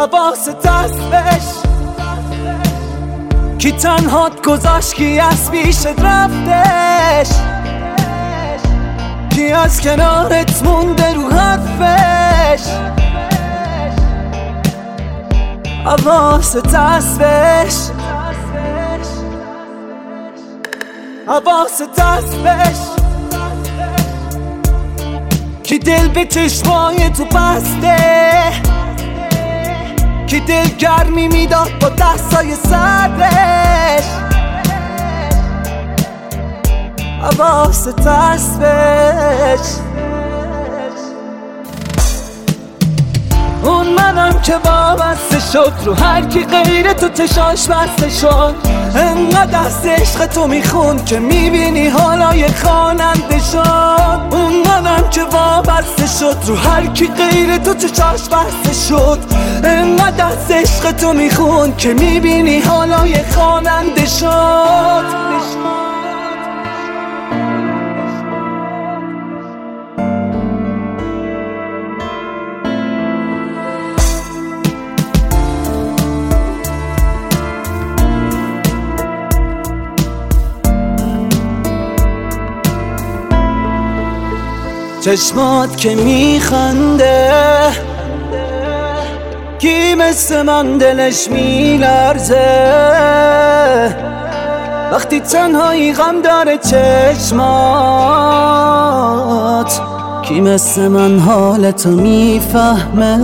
حواست هستش کی تنهات گذاشت، کی از پیشت رفتش، کی از کنارت مونده رو حرفش. حواست هستش، حواست هستش کی دل به چشمای تو بسته، کی دل گرمی میداد با دستای سردش. حواست هستش اون منم که وابسته شد رو هر کی غیر تو چشاش بسته شد. انقدر دست عشق تو میخوند که میبینی حالای خواننده شد. اون منم که وابسته شد رو هر کی غیر تو چشاش بسته شد. انقدر دست عشق تو میخوند که میبینی حالای خواننده شد. چشمات که میخنده کی مثل من دلش میلرزه، وقتی تنهایی غم داره چشمات کی مثل من حالتو میفهمه.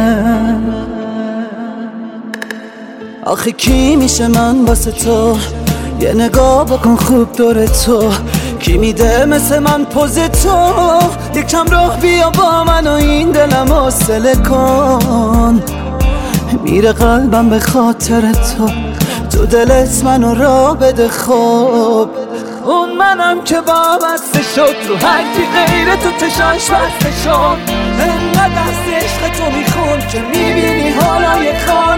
آخه کی میشه من واسه تو یه نگاه بکن خوب دور تو، کی میده مثل من پوز تو یکم راه بیا با من و این دلم حوصله کن. میره قلبم به خاطر تو دلت منو را بده خوب. اون منم که وابسته شد رو هر کی غیر تو چشاش بسته شد. انقدر دست عشق تو میخوند که میبینی حالای خواب.